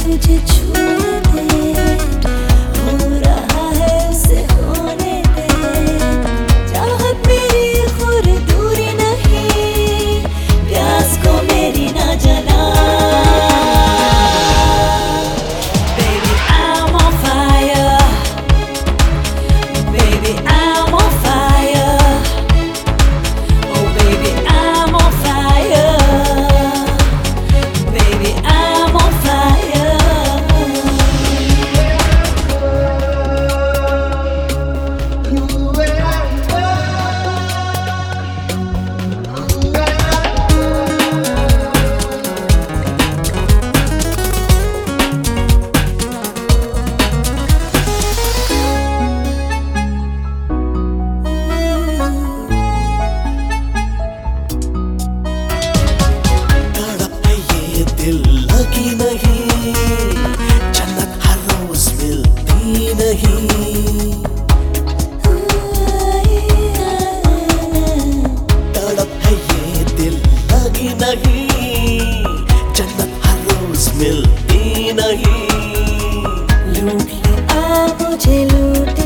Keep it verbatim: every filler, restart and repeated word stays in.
तुझे छूने दे, हो रहा है उसे होने दे। चाहत मेरी खुर दूरी नहीं, प्यास को मेरी ना जला। Baby I'm on fire, baby I'm on fire, oh baby I'm on fire, baby I'm on fire. दिल लगी नहीं, जन्नत हर रोज मिलती नहीं। तड़प है ये दिल लगी नहीं, जन्नत हर रोज मिलती नहीं। लूट ले आ मुझे लूट